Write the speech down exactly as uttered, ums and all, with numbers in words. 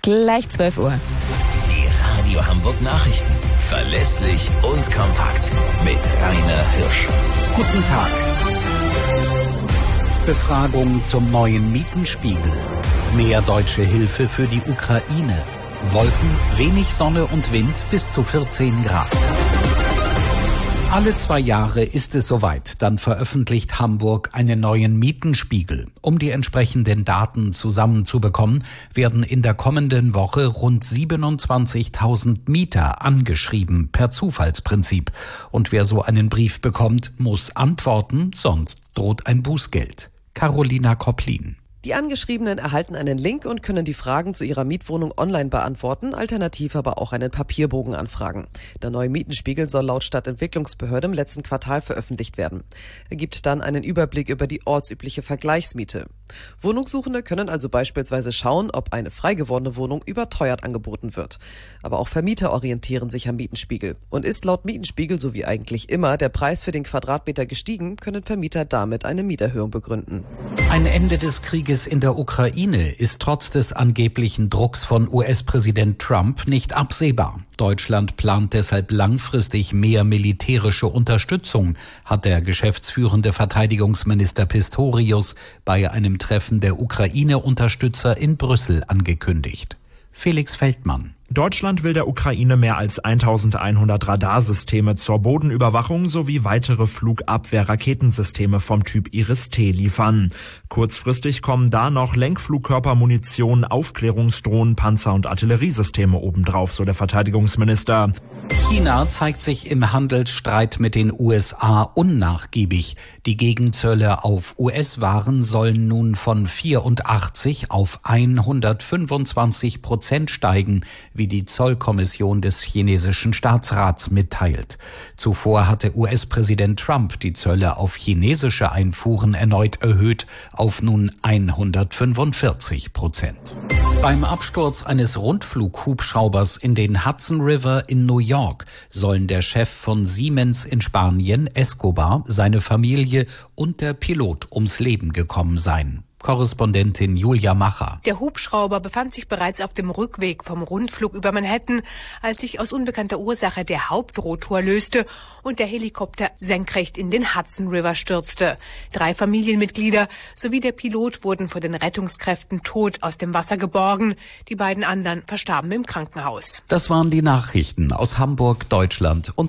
gleich zwölf Uhr. Die Radio Hamburg Nachrichten. Verlässlich und kompakt. Mit Rainer Hirsch. Guten Tag. Befragung zum neuen Mietenspiegel. Mehr deutsche Hilfe für die Ukraine. Wolken, wenig Sonne und Wind bis zu vierzehn Grad. Alle zwei Jahre ist es soweit, dann veröffentlicht Hamburg einen neuen Mietenspiegel. Um die entsprechenden Daten zusammenzubekommen, werden in der kommenden Woche rund siebenundzwanzigtausend Mieter angeschrieben per Zufallsprinzip. Und wer so einen Brief bekommt, muss antworten, sonst droht ein Bußgeld. Carolina Kopplin. Die Angeschriebenen erhalten einen Link und können die Fragen zu ihrer Mietwohnung online beantworten, alternativ aber auch einen Papierbogen anfragen. Der neue Mietenspiegel soll laut Stadtentwicklungsbehörde im letzten Quartal veröffentlicht werden. Er gibt dann einen Überblick über die ortsübliche Vergleichsmiete. Wohnungssuchende können also beispielsweise schauen, ob eine frei gewordene Wohnung überteuert angeboten wird. Aber auch Vermieter orientieren sich am Mietenspiegel. Und ist laut Mietenspiegel, so wie eigentlich immer, der Preis für den Quadratmeter gestiegen, können Vermieter damit eine Mieterhöhung begründen. Ein Ende des Krieges in der Ukraine ist trotz des angeblichen Drucks von U S-Präsident Trump nicht absehbar. Deutschland plant deshalb langfristig mehr militärische Unterstützung, hat der geschäftsführende Verteidigungsminister Pistorius bei einem Treffen der Ukraine-Unterstützer in Brüssel angekündigt. Felix Feldmann. Deutschland will der Ukraine mehr als eintausendeinhundert Radarsysteme zur Bodenüberwachung sowie weitere Flugabwehr-Raketensysteme vom Typ Iris-T liefern. Kurzfristig kommen da noch Lenkflugkörpermunition, Aufklärungsdrohnen, Panzer- und Artilleriesysteme obendrauf, so der Verteidigungsminister. China zeigt sich im Handelsstreit mit den U S A unnachgiebig. Die Gegenzölle auf U S-Waren sollen nun von vierundachtzig auf hundertfünfundzwanzig Prozent steigen, wie die Zollkommission des chinesischen Staatsrats mitteilt. Zuvor hatte U S-Präsident Trump die Zölle auf chinesische Einfuhren erneut erhöht auf nun hundertfünfundvierzig Prozent. Beim Absturz eines Rundflughubschraubers in den Hudson River in New York sollen der Chef von Siemens in Spanien, Escobar, seine Familie und der Pilot ums Leben gekommen sein. Korrespondentin Julia Macher. Der Hubschrauber befand sich bereits auf dem Rückweg vom Rundflug über Manhattan, als sich aus unbekannter Ursache der Hauptrotor löste und der Helikopter senkrecht in den Hudson River stürzte. Drei Familienmitglieder sowie der Pilot wurden von den Rettungskräften tot aus dem Wasser geborgen. Die beiden anderen verstarben im Krankenhaus. Das waren die Nachrichten aus Hamburg, Deutschland und